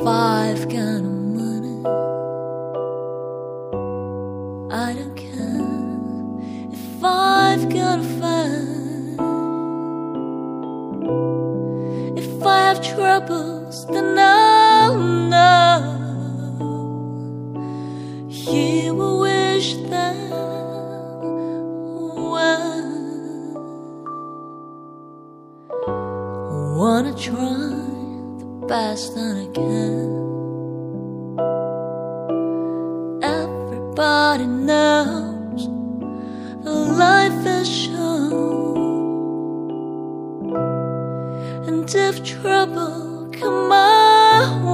I've got money, I don't care if I've got a fight. If I have troubles, then I'll know He will wish them well. I wanna try the best that I can. Everybody knows life is short, and if trouble come my